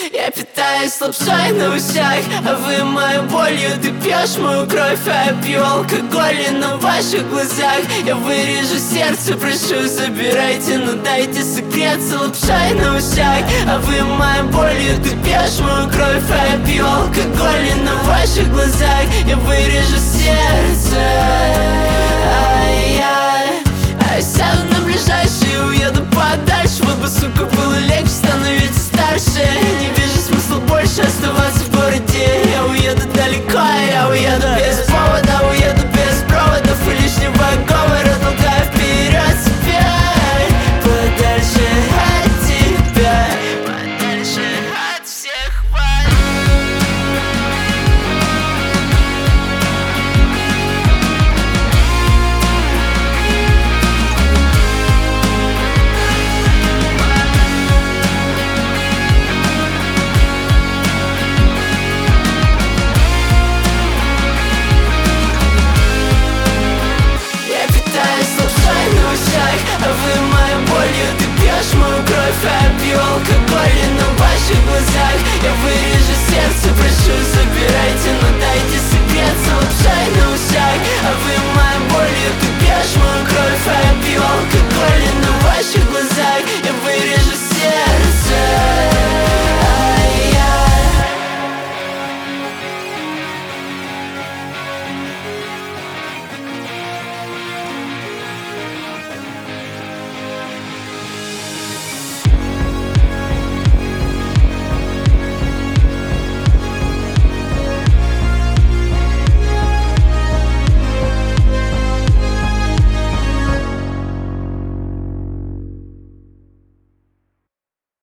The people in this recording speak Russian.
Я питаюсь лапшой на ушах, а вы мою болью. Ты пьешь мою кровь, а я пью алкоголь. И на ваших глазах я вырежу сердце. Прошу, забирайте, но дайте согреться. Лапшой на ушах, а вы мою болью. Ты пьешь мою кровь, а я пью алкоголь. И на ваших глазах я вырежу сердце. Ай-яй. А я сяду на ближайший и уеду подальше. Вот бы, сука, было легче становиться старше.